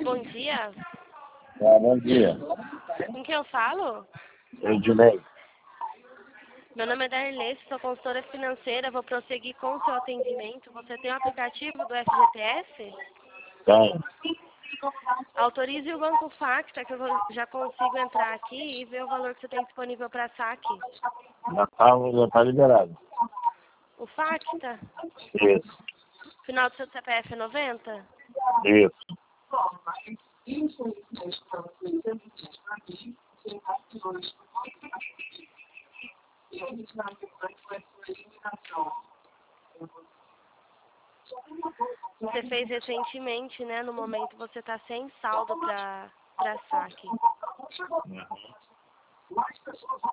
bom dia. Bom dia. Com quem eu falo? Ednei. Meu nome é Darley, sou consultora financeira. Vou prosseguir com o seu atendimento. Você tem o aplicativo do FGTS? Tem. Autorize o Banco Facta, que eu já consigo entrar aqui e ver o valor que você tem disponível para saque. Já tá liberado. O Facta? Isso. Final do seu CPF é 90? Isso. Você fez recentemente, né? No momento você está sem saldo para saque. Uhum.